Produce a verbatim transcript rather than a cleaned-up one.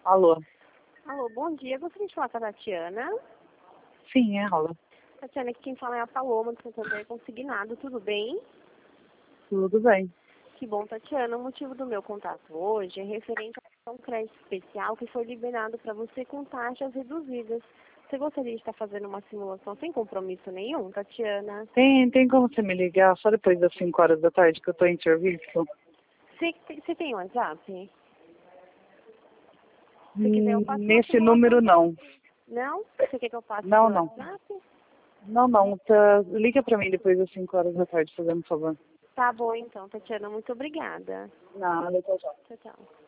Alô? Alô, bom dia. Gostaria de falar com a Tatiana. Sim, é Rola. Tatiana, aqui quem fala é a Paloma, do Santander Consignado. Tudo bem? Tudo bem. Que bom, Tatiana. O motivo do meu contato hoje é referente a um crédito especial que foi liberado para você com taxas reduzidas. Você gostaria de estar fazendo uma simulação sem compromisso nenhum, Tatiana? Tem, tem como você me ligar só depois das cinco horas da tarde que eu tô em serviço? Você, você tem WhatsApp? Se quiser, eu Hum, faço uma Nesse simulação. número não. Não? Você quer que eu passe Não, pelo não. WhatsApp? Não, não. Tá, liga pra mim depois das cinco horas da tarde, fazendo um favor. Tá bom, então, Tatiana. Muito obrigada. Nada, tchau, tchau. Tchau, tchau.